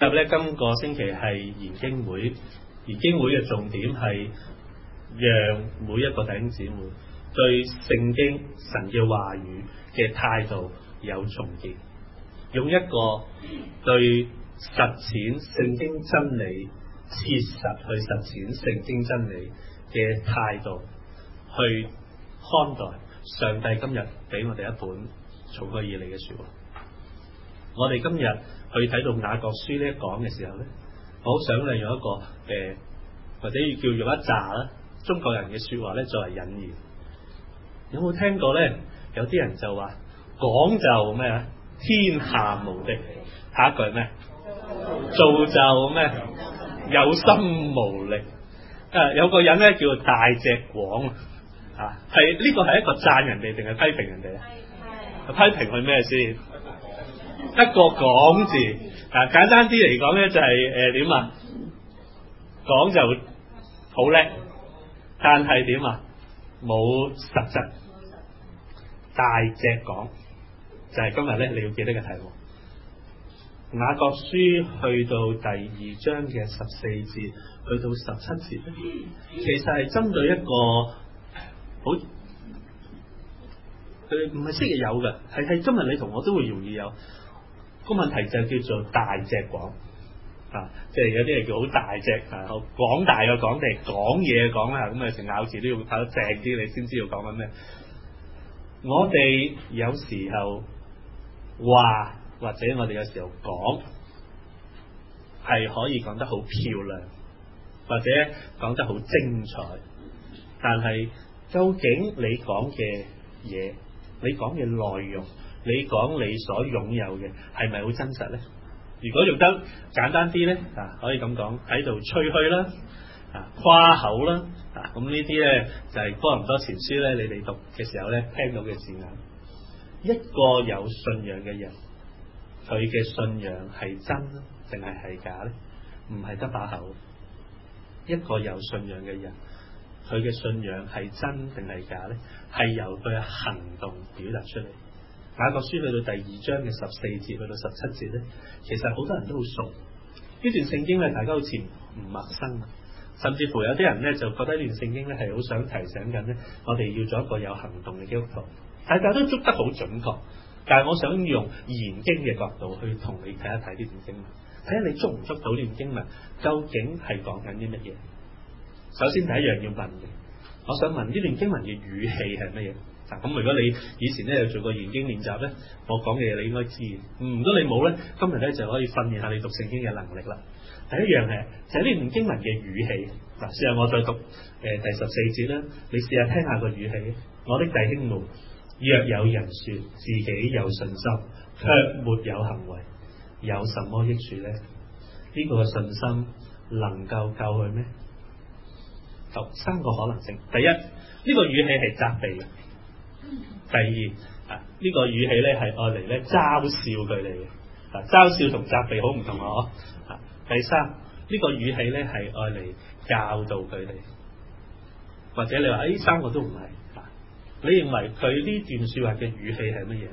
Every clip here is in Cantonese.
咧今個星期係研經會，研經會嘅重點係讓每一個弟兄姊妹對聖經神嘅話語嘅態度有重建，用一個對實踐聖經真理、切實去實踐聖經真理嘅態度去看待上帝今日俾我哋一本從佢而嚟嘅說話。我哋今日去睇到雅各書呢一講嘅時候咧，我好想咧用一個或者叫用一紮啦中國人嘅說話咧作為引言。有冇聽過咧？有啲人就話講就咩啊，天下無敵。下一句係咩？做就咩？有心無力。有個人咧叫大隻廣啊，係呢個係一個讚人哋定係批評人哋啊？批評佢咩先？一個講字簡單啲嚟講咧就係點啊？講就好叻，但係點啊？冇實質。大隻講就係今日咧你要記得嘅題目。雅各書去到第2章嘅14節去到17節咧，其實係針對一個好唔係昔日有嘅，係今日你同我都會容易有個問題，就叫做大隻講即係有啲係叫好大隻廣大嘅講定講嘢嘅講啦，咁啊成咬字都要睇得正啲，你先知道講緊咩。我哋有時候話或者我哋有時候講係可以講得好漂亮，或者講得好精彩，但係究竟你講嘅嘢，你講嘅內容，你講你所擁有嘅係咪好真實呢？如果用得簡單啲呢，可以咁講，喺度吹噓啦，誇口啦，咁呢啲呢就係哥林多前書呢，你哋讀嘅時候呢聽到嘅字眼。一個有信仰嘅人，佢嘅信仰係真定係假呢？唔係得把口。一個有信仰嘅人，佢嘅信仰係真定係假呢？係由佢嘅行動表達出嚟。雅各書去到第2章嘅14節去到17節呢，其實好多人都好熟呢段聖經呢，大家好似唔陌生，甚至乎有啲人呢就覺得呢段聖經呢係好想提醒緊呢，我哋要做一個有行動嘅基督徒。大家都捉得好準確，但係我想用研經嘅角度去同你睇一睇呢段經文，睇下你捉唔捉到呢段經文究竟係講緊啲乜嘢。首先第一樣要問嘅，我想問呢段經文嘅語氣係乜嘢？咁如果你以前咧有做過研經練習咧，我講嘅嘢你應該知。如果你冇咧，今日咧就可以訓練下你讀聖經嘅能力啦。第一樣係就係呢段經文嘅語氣。試下我再讀第14節啦，你試下聽下個語氣。我的弟兄們，若有人說自己有信心，卻沒有行為，有什麼益處呢？呢個信心能夠救佢咩？有3個可能性。第一，呢個語氣係責備嘅。第二，呢個語氣咧係愛嚟咧嘲笑佢哋嘅。嘲笑同責備好唔同啊！第三，呢個語氣咧係愛嚟教導佢哋，或者你話呢3個都唔係。你認為佢呢段說話嘅語氣係乜嘢？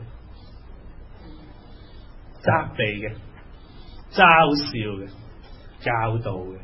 責備嘅、嘲笑嘅、教導嘅。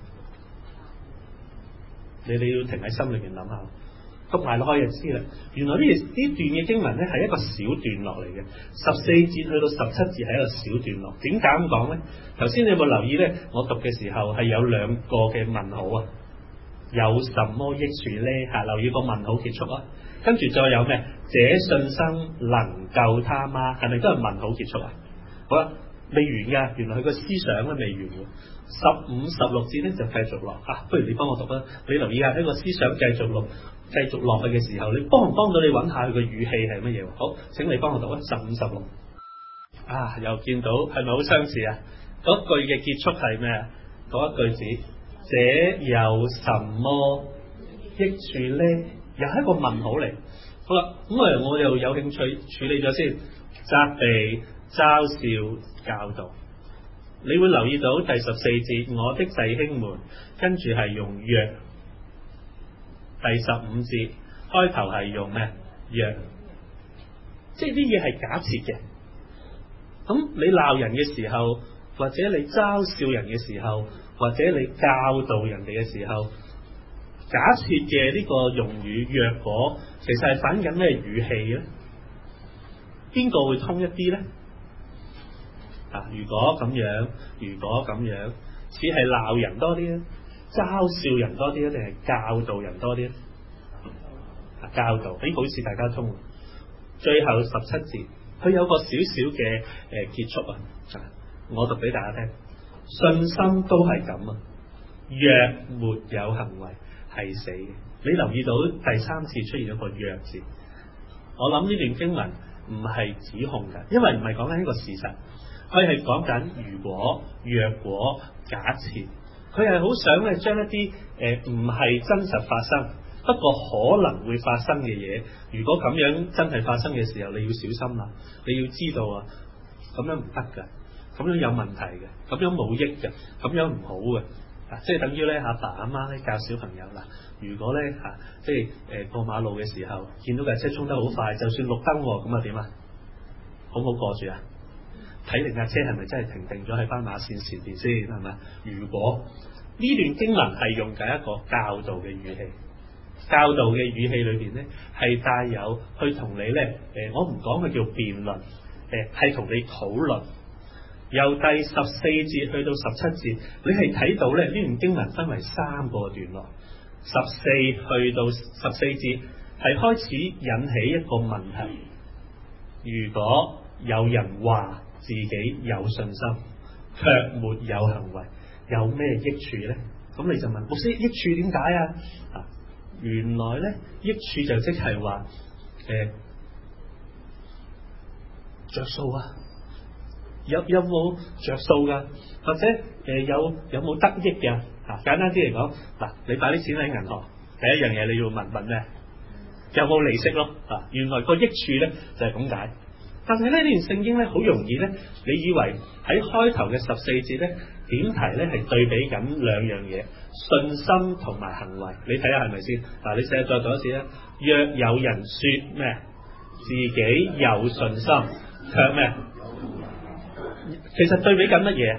你哋要停喺心裏面諗下，讀埋落去就知啦。原來呢段嘅經文咧係一個小段落嚟嘅，14節去到17節係一個小段落。點解咁講咧？頭先你有冇留意咧？我讀嘅時候係有2個嘅問號啊，有什麼益處咧？留意個問號結束啊。跟住再有咩？這信心能救他嗎？係咪都係問號結束啊？好啦，未完噶，原來佢個思想咧未完嘅。15、16節咧就繼續落不如你幫我讀啦。你留意下呢個思想繼續落去嘅時候，你幫唔幫到你揾下佢個語氣係乜嘢？好，請你幫我讀啊。15、16又見到係咪好相似啊？嗰句嘅結束係咩啊？嗰一句子，這有什麼益處咧？又係一個問號嚟。好啦，咁我又有興趣處理咗先。責備、嘲笑、教導，你會留意到第14節，我的弟兄們，跟住係用若。第15節開頭係用咩？若，即係啲嘢係假設嘅。咁你鬧人嘅時候， 或者你嘲笑人嘅時候，或者你教導人哋嘅時候，假設嘅呢個用語若果，其實係反映緊咩語氣咧？邊個會通一啲咧？如果咁樣，如果咁樣，似係鬧人多啲咧，嘲笑人多啲咧，定係教導人多啲咧？教導，好似大家通。最後17節，佢有個少少嘅結束啊！我讀俾大家聽，信心都係咁啊，若沒有行為係死嘅。你留意到第3次出現咗個若字，我諗呢段經文唔係指控嘅，因為唔係講緊呢個事實，佢係講緊如果、若果、假設，佢係好想咧將一啲唔係真實發生，不過可能會發生嘅嘢，如果咁樣真係發生嘅時候，你要小心啦，你要知道啊，咁樣唔得㗎，咁樣有問題嘅，咁樣冇益嘅，咁樣唔好嘅，即係等於咧阿爸阿媽咧教小朋友啦，如果咧即係過馬路嘅時候見到架車衝得好快，就算綠燈咁啊點啊？好唔好過住啊？睇定架車係咪真係停定咗喺斑馬線前邊先係咪？如果呢段經文係用緊一個教導嘅語氣。教導嘅語氣裏邊咧，係帶有去同你咧，我唔講佢叫辯論，係同你討論。由第14節去到17節，你係睇到咧呢段經文分為3個段落。14去到14節係開始引起一個問題：如果有人話自己有信心，卻沒有行為，有咩益處咧？咁你就問牧師，益處點解啊？原來咧益處就即係話着數啊，有冇着數噶？或者有冇得益嘅？簡單啲嚟講，嗱，你擺啲錢喺銀行，第一樣嘢你要問咩？有冇利息咯？原來個益處咧就係咁解。但係咧呢段聖經咧好容易咧，你以為喺開頭嘅14節咧點題咧係對比緊兩樣嘢，信心同埋行為。你睇下係咪先？你試下再讀一次啦。若有人說咩？自己有信心，卻咩？其實對比緊乜嘢？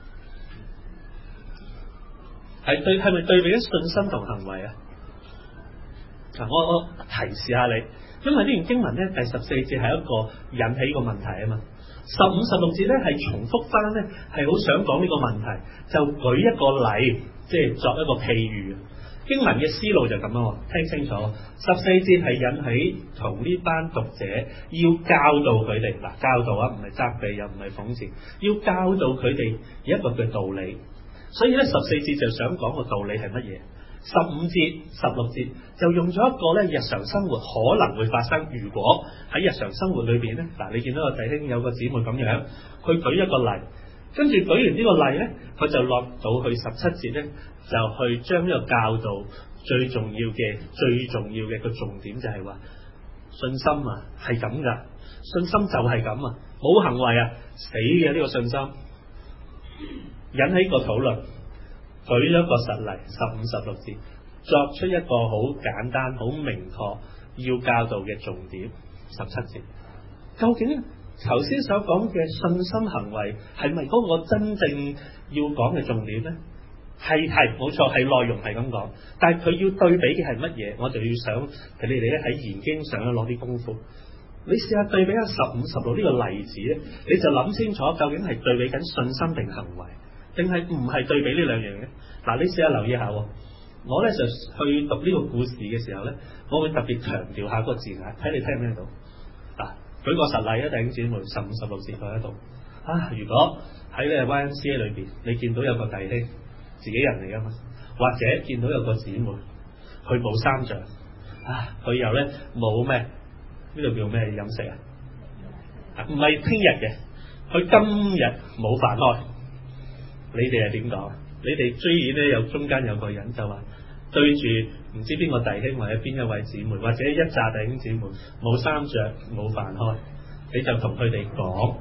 係咪對比緊信心同行為啊？我提示下你。因為呢段經文咧，第14節係一個引起個問題啊嘛，15、16節咧係重複翻咧，係好想講呢個問題，就舉一個例，即係作一個譬喻。經文嘅思路就咁樣，聽清楚。14節係引起同呢班讀者要教導佢哋，教導唔係責備又唔係諷刺，要教導佢哋一個嘅道理。所以咧14節就想講個道理係乜嘢？15節、16節就用咗一個咧日常生活可能會發生，如果喺日常生活裏邊咧，你見到個弟兄有個姊妹咁樣，佢舉一個例，跟住舉完呢個例咧，佢就落到去17節咧，就去將呢個教導最重要嘅個重點就係話信心啊係咁噶，信心就係咁啊，冇行為啊死嘅呢個信心，引起個討論。舉咗一個實例，15、16節，作出一個好簡單、好明確要教導嘅重點。17節，究竟頭先所講嘅信心行為係咪嗰個真正要講嘅重點咧？係冇錯，係內容係咁講，但係佢要對比嘅係乜嘢？我就要想你哋咧喺研經上攞啲功夫。你試下對比下15、16呢個例子咧，你就諗清楚究竟係對比緊信心定行為？定係唔係對比呢兩樣嘅？你試下留意下，我咧就去讀呢個故事嘅時候咧，我會特別強調下個字眼，睇你聽唔聽到？舉個實例啊，弟兄姊妹，15、16節喺度。如果喺你 YMCA 裏邊，你見到有個弟兄自己人嚟噶嘛，或者見到有個姊妹，佢冇三長，佢又咧冇咩？呢度叫咩飲食啊？唔係聽日嘅，佢今日冇飯開。你哋係點講？你哋居然咧有中間有個人就話對住唔知邊個弟兄或者邊一位姊妹或者一紮弟兄姊妹冇衫着冇飯開，你就同佢哋講，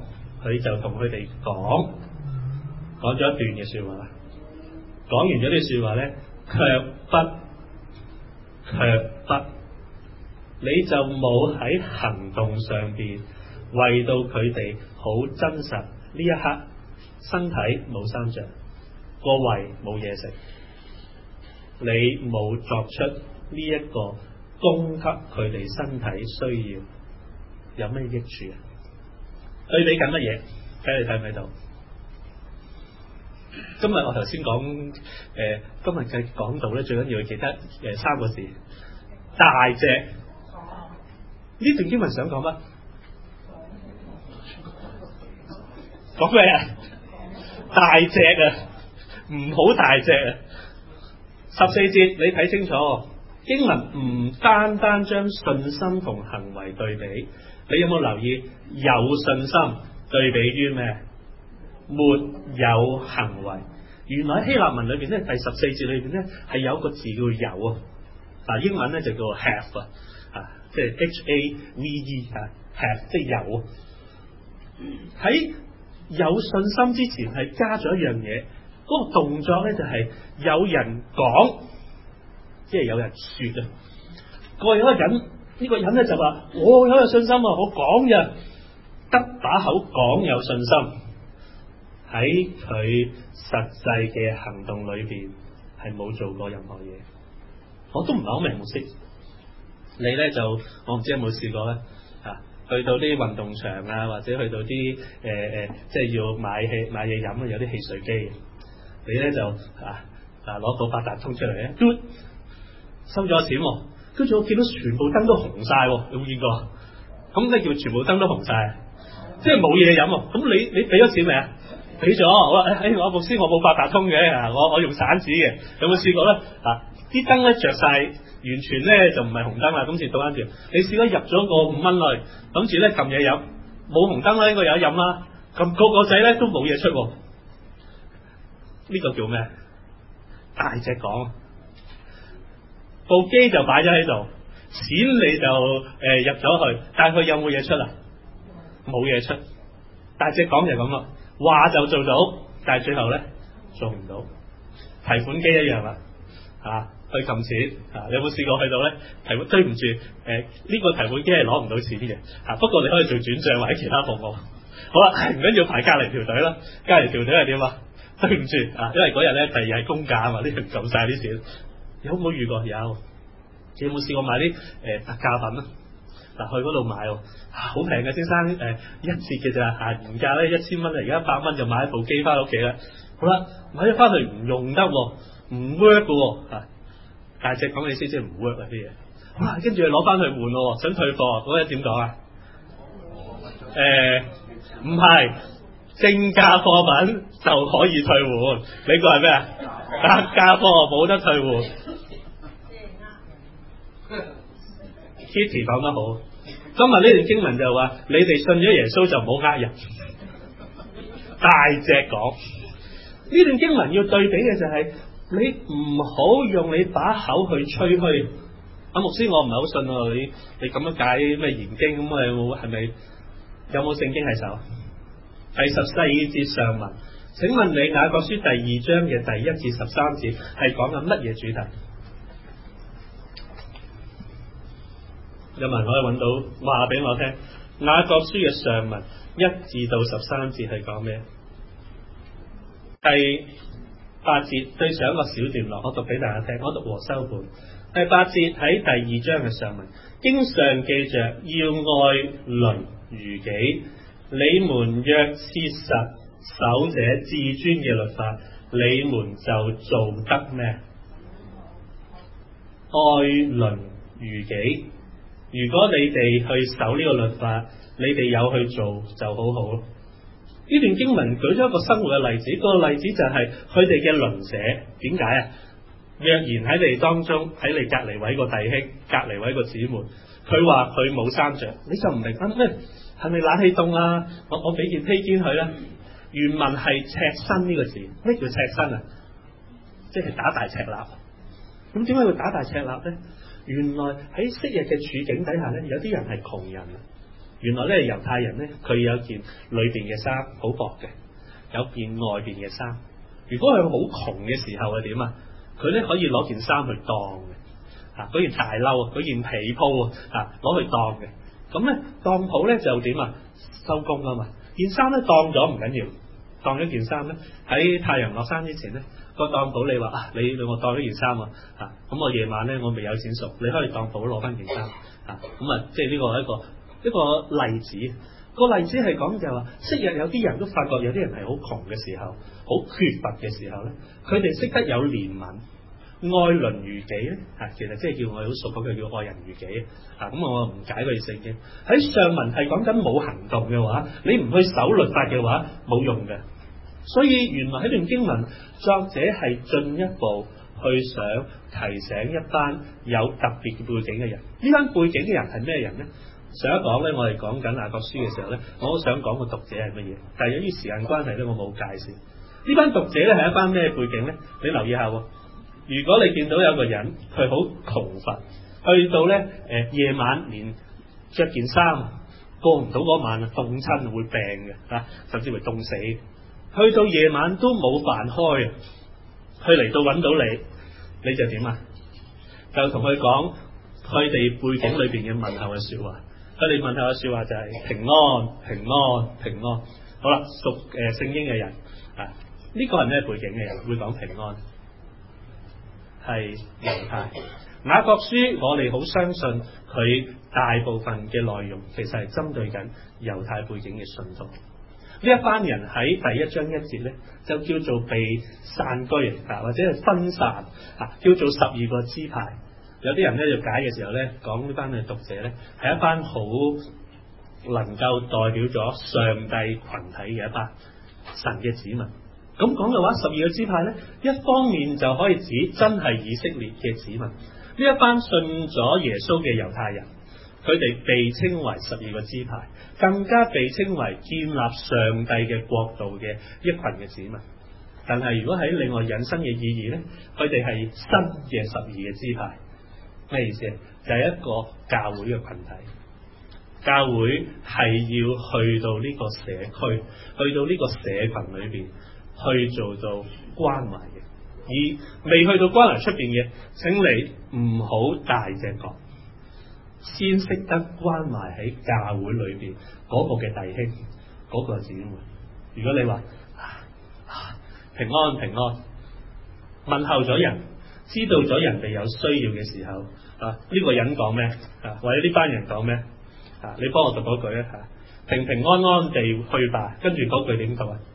講咗一段嘅說話。講完咗啲說話咧，卻不，你就冇喺行動上邊為到佢哋好真實呢一刻身體冇衫着，個胃冇嘢食，你冇作出呢一個供給佢哋身體需要，有咩益處啊？對比緊乜嘢？睇你睇唔睇到？今日我頭先講今日嘅講道咧，最緊要記得3個字：大隻。呢段經文想講乜？講咩啊？大隻啊，唔好大隻啊！14節你睇清楚，經文唔單單將信心同行為對比，你有冇留意有信心對比於咩？沒有行為。原來喺希臘文裏邊咧，第14節裏邊咧係有一個字叫有啊，英文咧就叫 have 啊，即係 have 啊 have 即係有。喺有信心之前係加咗一樣嘢，嗰個動作咧就係有人講，即係有人說啊。有一個人呢個人咧就話：我有信心啊，我講嘅得把口講有信心。喺佢實際嘅行動裏邊係冇做過任何嘢，我都唔係好明牧師。你咧就我唔知有冇試過咧去到啲運動場啊，或者去到啲即係要買嘢飲啊，有啲汽水機，你咧就攞到八達通出嚟咧，嘟收咗錢，跟住我見到全部燈都紅晒，有冇見過？咁咩叫全部燈都紅晒？即係冇嘢飲。咁你俾咗錢未啊？俾咗。我話牧師，我冇八達通嘅，我用散紙嘅。有冇試過咧？啲燈咧着晒，完全咧就唔係紅燈啦。今次倒翻轉，你試過入咗個5蚊內，諗住咧撳嘢飲，冇紅燈啦，應該有得飲啦。咁個仔咧都冇嘢出，呢個叫咩？大隻講，部機就擺咗喺度，錢你就入咗去，但係佢有冇嘢出啊？冇嘢出。大隻講就咁啦。話就做到，但係最後咧做唔到。提款機一樣啦，去撳錢你有冇試過去到咧？對唔住，呢個提款機係攞唔到錢嘅，不過你可以做轉賬或者其他服務。好啦，唔緊要排隔離條隊啦，隔離條隊係點啊？對唔住因為嗰日咧第二係公價啊嘛，呢條夠晒啲錢。有冇遇過？有。你有冇試過買啲特價品啊？去嗰度買好平嘅，先生一折嘅咋，原價咧1000蚊，而家100蚊就買一部機翻屋企啦。好啦，買咗翻去唔用得，唔 work 嘅大隻講你先知唔 work 啲嘢。好啦，跟住攞翻去換咯，想退貨，嗰日點講啊？唔係正價貨品就可以退換，你個係咩啊？特價貨冇得退換。Kitty 講得好，今日呢段經文就話：你哋信咗耶穌就唔好呃人。大隻講呢段經文要對比嘅就係、你唔好用你把口去吹噓。牧師，我唔係好信你咁樣解咩研經咁啊？係咪有冇聖經喺手？第14節上文，請問你雅各書第2章嘅第1至13節係講緊乜嘢主題？有冇人可以揾到話俾我聽？雅各書嘅上文1至到13節係講咩？第8節對上一個小段落，我讀俾大家聽，我讀和修本。第8節喺第2章嘅上文，經上記着要愛鄰如己。你們若切實守這至尊嘅律法，你們就做得咩？愛鄰如己。如果你哋去守呢個律法，你哋有去做就好好咯。呢段經文舉咗一個生活嘅例子，個例子就係佢哋嘅鄰舍。點解啊？若然喺你當中，喺你隔離位個弟兄、隔離位個姊妹，佢話佢冇衫着，你就唔明咩？係咪冷氣凍啊？我俾件披肩佢啦。原文係赤身呢個字，咩叫赤身啊？即係打大赤肋。咁點解會打大赤肋咧？原來喺昔日嘅處境底下咧，有啲人係窮人。原來咧猶太人咧，佢有件裏邊嘅衫好薄嘅，有件外邊嘅衫。如果佢好窮嘅時候係點啊？佢咧可以攞件衫去當嘅，嗰件大褸啊，嗰件被鋪攞去當嘅。咁咧當鋪咧就點啊？收工啊嘛，件衫咧當咗唔緊要， 當咗件衫咧，喺太陽落山之前咧，個當鋪你話你我當咗件衫啊，咁我夜晚咧我未有錢贖，你可以當鋪攞翻件衫即係呢個係一個例子。個例子係講就係話，昔日有啲人都發覺有啲人係好窮嘅時候，好缺乏嘅時候咧，佢哋識得有憐憫。愛鄰如己咧，其實即係叫我哋好熟嗰句叫愛人如己咁我唔解佢聖經喺上文係講緊冇行動嘅話，你唔去守律法嘅話冇用嘅。所以原來喺段經文，作者係進一步去想提醒一班有特別背景嘅人。呢班背景嘅人係咩人呢？上一講咧，我哋講緊雅各書嘅時候咧，我好想講個讀者係乜嘢，但係由於時間關係咧，我冇介紹呢班讀者咧係一班咩背景咧？你留意下喎。如果你見到有個人佢好窮乏，去到咧夜晚連着件衫過唔到嗰晚啊，凍親會病嘅甚至會凍死。去到夜晚都冇飯開，佢嚟到揾到你就點啊？就同佢講佢哋背景裏邊嘅問候嘅説話。佢哋問候嘅説話就係平安、平安、平安。好啦，屬聖經嘅人呢個係咩背景嘅人會講平安？係猶太。雅各書我哋好相信佢大部分嘅內容其實係針對緊猶太背景嘅信徒。呢一班人喺第一章1節咧就叫做被散居或者係分散叫做12個支派。有啲人咧就解嘅時候咧講呢班嘅讀者咧係一班好能夠代表咗上帝群體嘅一班神嘅子民。咁講嘅話，12個支派咧，一方面就可以指真係以色列嘅子民，呢一班信咗耶穌嘅猶太人，佢哋被稱為12個支派，更加被稱為建立上帝嘅國度嘅一群嘅子民。但係如果喺另外引申嘅意義咧，佢哋係新嘅12個支派。咩意思？就係一個教會嘅群體。教會係要去到呢個社區，去到呢個社群裏邊。去做到關懷嘅，而未去到關懷出邊嘅，請你唔好大隻講，先識得關懷喺教會裏邊嗰個嘅弟兄、嗰個姊妹。如果你話平安平安，問候咗人，知道咗人哋有需要嘅時候呢個人講咩或者呢班人講咩你幫我讀嗰句平平安安地去吧，跟住嗰句點讀啊？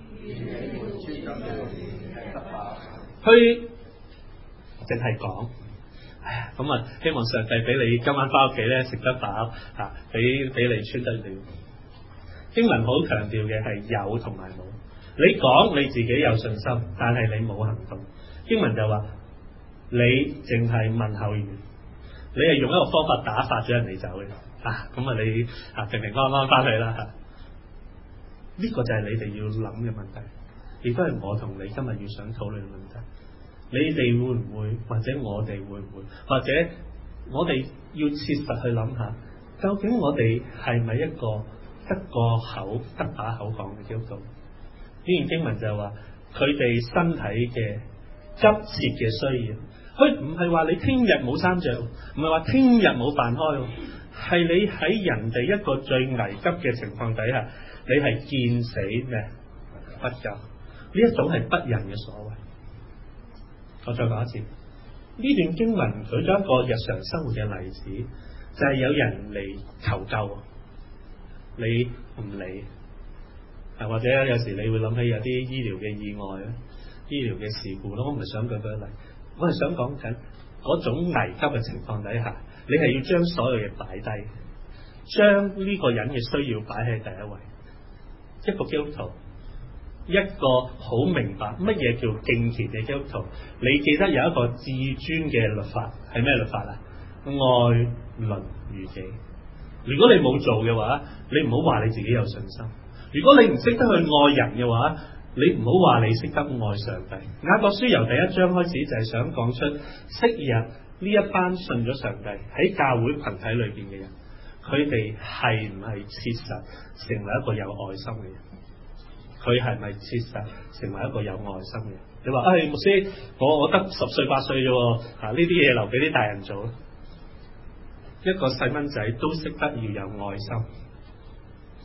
佢淨係講，咁希望上帝俾你今晚翻屋企咧食得飽俾你穿得暖。經文好強調嘅係有同埋冇。你講你自己有信心，但係你冇行動。經文就話你淨係問候完，你係用一個方法打發咗人哋走嘅咁你平平安安翻去啦呢個就係你哋要諗嘅問題，亦都係我同你今日要想討論嘅問題。你哋會唔會，或者我哋會唔會，或者我哋要切實去諗下，究竟我哋係咪一個得個口得把口講嘅基督徒？呢段經文就係話佢哋身體嘅急切嘅需要，佢唔係話你聽日冇衫着，唔係話聽日冇飯開，係你喺人哋一個最危急嘅情況底下，你係見死咩不救？呢一種係不仁嘅所為。我再講一次，呢段經文舉咗一個日常生活嘅例子，就係有人嚟求救，你唔理或者有時你會諗起有啲醫療嘅意外醫療嘅事故咯。我唔係想舉個例，我係想講緊嗰種危急嘅情況底下，你係要將所有嘢擺低，將呢個人嘅需要擺喺第一位。一個基督徒，一個好明白乜嘢叫敬虔嘅基督徒，你記得有一個至尊嘅律法係咩律法啊？愛鄰如己。如果你冇做嘅話，你唔好話你自己有信心。如果你唔識得去愛人嘅話，你唔好話你識得愛上帝。雅各書由第一章開始就係想講出昔日呢一班信咗上帝喺教會群體裏邊嘅人，佢哋係唔係切實成為一個有愛心嘅人？佢係咪切實成為一個有愛心嘅人？你話牧師，我得10歲8歲啫，呢啲嘢留俾啲大人做。一個細蚊仔都識得要有愛心，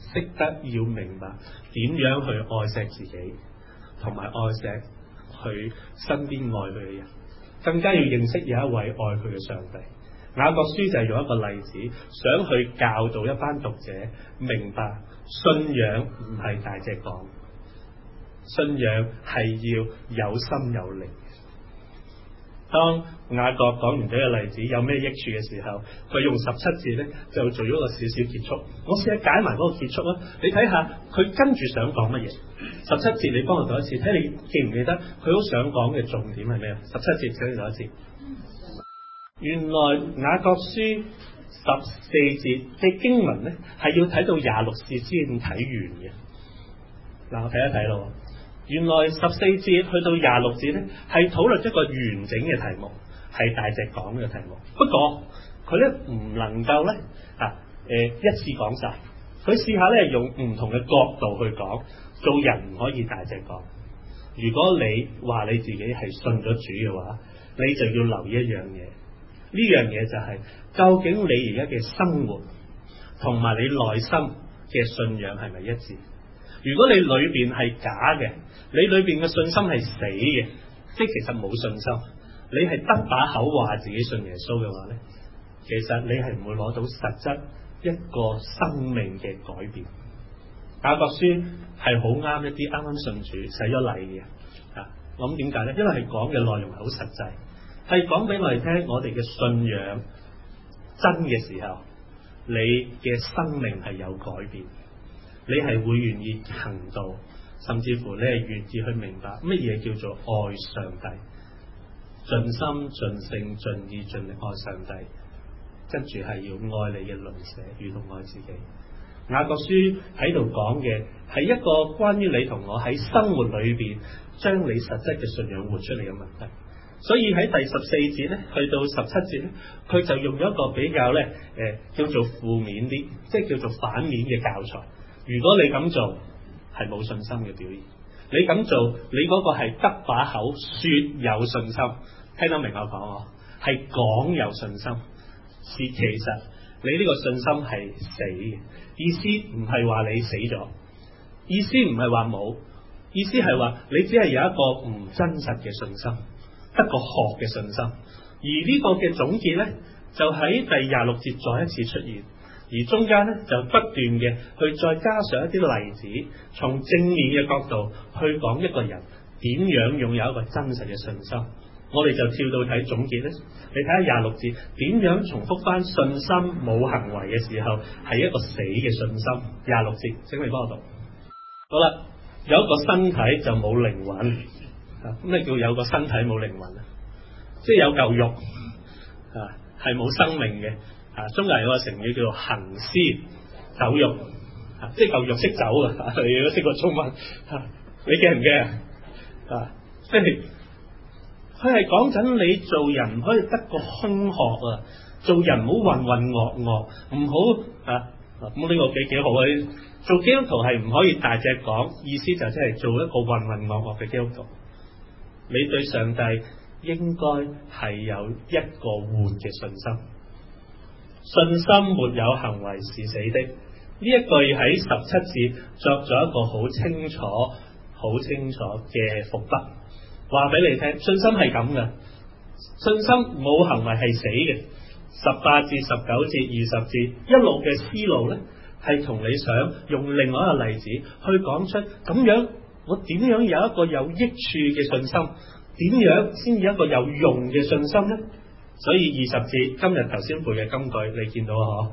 識得要明白點樣去愛錫自己，同埋愛錫佢身邊愛佢嘅人，更加要認識有一位愛佢嘅上帝。雅各書就係用一個例子，想去教導一班讀者明白信仰唔係大隻講，信仰係要有心有力。當雅各講完呢個例子有咩益處嘅時候，佢用17節咧就做咗個少少結束。我試下解埋嗰個結束啦，你睇下佢跟住想講乜嘢？17節你幫我讀一次，睇你記唔記得佢好想講嘅重點係咩啊？17節請你讀一次。原來雅各書14節嘅經文咧係要睇到26節先睇完嘅。嗱，我睇一睇咯。原來14節去到26節咧，係討論一個完整嘅題目，係大隻講嘅題目。不過佢咧唔能夠咧一次講晒，佢試下咧用唔同嘅角度去講。做人唔可以大隻講。如果你話你自己係信咗主嘅話，你就要留意一樣嘢。呢樣嘢就係究竟你而家嘅生活同埋你內心嘅信仰係咪一致？如果你裏邊係假嘅，你裏邊嘅信心係死嘅，即係其實冇信心，你係得把口話自己信耶穌嘅話咧，其實你係唔會攞到實質一個生命嘅改變。雅各書係好啱一啲啱啱信主洗咗禮嘅啊，咁點解咧？因為係講嘅內容係好實際，係講俾我哋聽，我哋嘅信仰真嘅時候，你嘅生命係有改變。你係會願意行道，甚至乎你係願意去明白乜嘢叫做愛上帝，盡心盡性盡意盡力愛上帝，跟住係要愛你嘅鄰舍，如同愛自己。雅各書喺度講嘅係一個關於你同我喺生活裏邊將你實質嘅信仰活出嚟嘅問題。所以喺第14節咧，去到17節咧，佢就用咗一個比較咧叫做負面啲，即係叫做反面嘅教材。如果你咁做係冇信心嘅表現，你咁做你嗰個係得把口說有信心，聽得明我講我係講有信心，是其實你呢個信心係死嘅。意思唔係話你死咗，意思唔係話冇，意思係話你只係有一個唔真實嘅信心，得個學嘅信心。而呢個嘅總結咧，就喺第26節再一次出現。而中間咧就不斷嘅去再加上一啲例子，從正面嘅角度去講一個人點樣擁有一個真實嘅信心。我哋就跳到睇總結咧，你睇下26節點樣重複翻信心冇行為嘅時候係一個死嘅信心。26節請你幫我讀。好啦，有一個身體就冇靈魂。咩叫有個身體冇靈魂啊？即係有嚿肉係冇生命嘅。中國人有個成語叫做行屍走肉，即係嚿肉識走啊！你都識個中文，你驚唔驚啊？即係佢係講緊你做人唔可以得個空殼啊！做人唔好渾渾噩噩，唔好咁呢個幾好啊！做基督徒係唔可以大隻講，意思就即係做一個渾渾噩噩嘅基督徒。你對上帝應該係有一個活嘅信心。信心沒有行為是死的，呢一句喺17節作咗一個好清楚嘅伏筆，話俾你聽，信心係咁嘅，信心冇行為係死嘅。18至19節、20節一路嘅思路咧，係同你想用另外一個例子去講出咁樣，我點樣有一個有益處嘅信心？點樣先有一個有用嘅信心咧？所以20節今日頭先背嘅金句，你見到啊？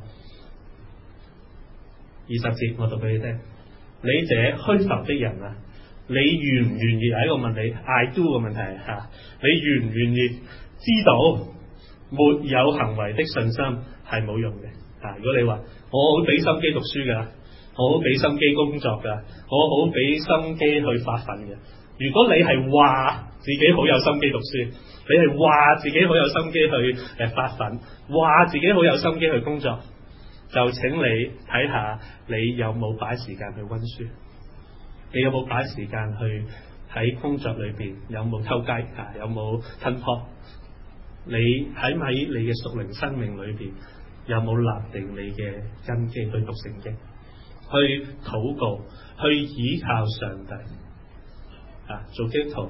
嗬，20節我讀俾你聽。你這虛浮的人啊，你願唔願意？係一個問你 I do 嘅問題吓，你願唔願意知道沒有行為的信心係冇用嘅？如果你話我好俾心機讀書噶，我好俾心機工作噶，我好俾心機去發奮嘅。如果你係話自己好有心機讀書，你係話自己好有心機去發奮，話自己好有心機去工作，就請你睇下你有冇擺時間去溫書，你有冇擺時間去喺工作裏邊有冇偷雞有冇吞泡？你喺你嘅屬靈生命裏邊有冇立定你嘅根基去讀聖經？ 去禱告，去倚靠上帝做基督徒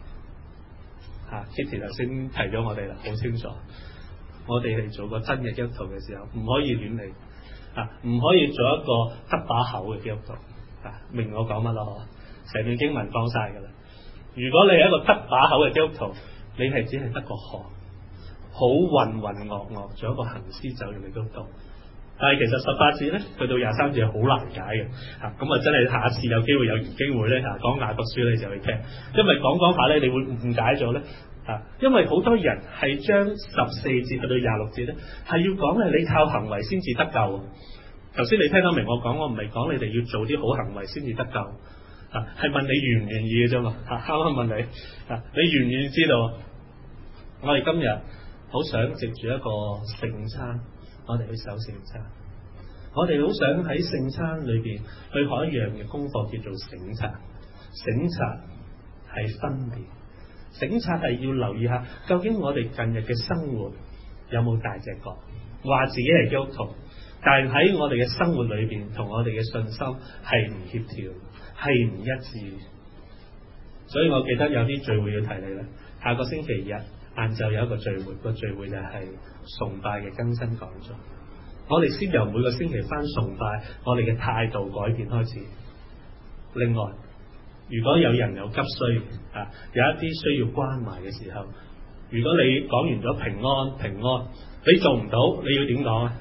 Kitty 頭先提咗我哋啦，好清楚。我哋係做個真嘅基督徒嘅時候，唔可以亂嚟唔可以做一個得把口嘅基督徒明我講乜咯？成段經文講晒噶啦。如果你係一個得把口嘅基督徒，你係只係得個學，好渾渾噩噩，做一個行屍走肉嘅基督徒。但係其實18節咧，去到23節係好難解嘅咁真係下次有機會有研經會咧講雅各書你就去聽，因為講下咧，你會誤解咗咧因為好多人係將14節去到26節咧，係要講係你靠行為先至得救。頭先你聽得明我講，我唔係講你哋要做啲好行為先至得救係問你願唔願意嘅啫嘛啱啱問你你願唔願意知道？我哋今日好想藉住一個聖餐，我哋去守聖餐，我哋好想喺聖餐裏邊去學一樣嘅功課，叫做省察。省察係分別，省察係要留意下，究竟我哋近日嘅生活有冇大隻角，話自己係基督徒，但係喺我哋嘅生活裏邊，同我哋嘅信心係唔協調，係唔一致。所以我記得有啲聚會要提你啦，下個星期日晏晝有一個聚會，個聚會就係崇拜嘅更新講座。我哋先由每個星期返崇拜，我哋嘅態度改變開始。另外，如果有人有急需有一啲需要關懷嘅時候，如果你講完咗平安，你做唔到，你要點講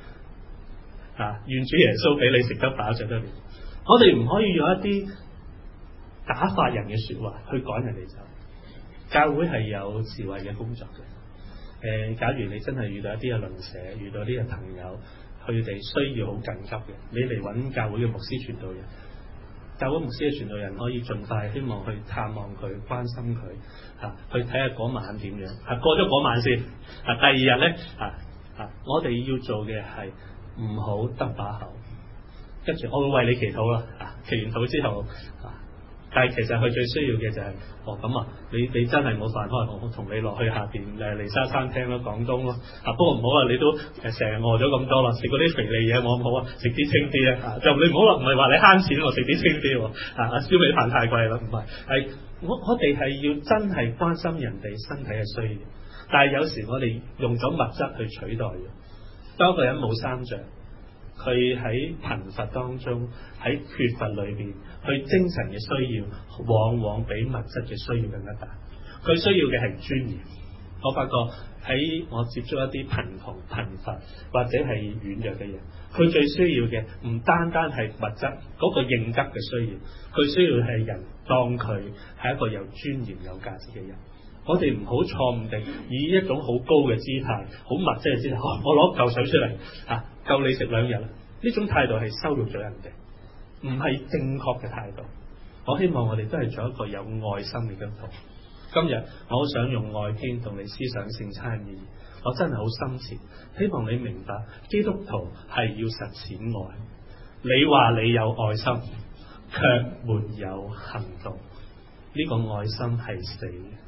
願主耶穌俾你食得飽着得了。我哋唔可以用一啲打發人嘅說話去趕人哋走。教會係有智慧嘅工作嘅。假如你真係遇到一啲嘅鄰舍，遇到啲嘅朋友，佢哋需要好緊急嘅，你嚟揾教會嘅牧師傳道人。教會牧師嘅傳道人可以盡快希望去探望佢，關心佢去睇下嗰晚點樣過咗嗰晚先第二日咧我哋要做嘅係唔好得把口，跟住我會為你祈禱啦祈完禱之後但係其實佢最需要嘅就係你真係冇飯開，我同你落去下邊離沙餐廳咯，廣東咯不過唔好你都成日餓咗咁多啦，食嗰啲肥膩嘢冇咁好食啲清啲就你唔好啦，唔係話你慳錢食啲清啲燒味飯太貴啦，唔係我哋係要真係關心人哋身體嘅需要，但係有時我哋用咗物質去取代嘅。當一個人冇衫着，佢喺貧乏當中，喺缺乏裏邊，佢精神嘅需要往往比物質嘅需要更加大。佢需要嘅係尊嚴。我發覺喺我接觸一啲貧窮、貧乏或者係軟弱嘅人，佢最需要嘅唔單單係物質嗰個應得嘅需要，佢需要係人當佢係一個有尊嚴、有價值嘅人。我哋唔好錯誤地以一種好高嘅姿態、好物質嘅姿態，我攞嚿水出嚟夠你食2日，呢種態度係羞辱咗人哋，唔係正確嘅態度。我希望我哋都係做一個有愛心嘅基督徒。今日我好想用愛篇同你思想聖餐意義，我真係好深切，希望你明白基督徒係要實踐愛。你話你有愛心，卻沒有行動，呢個愛心係死。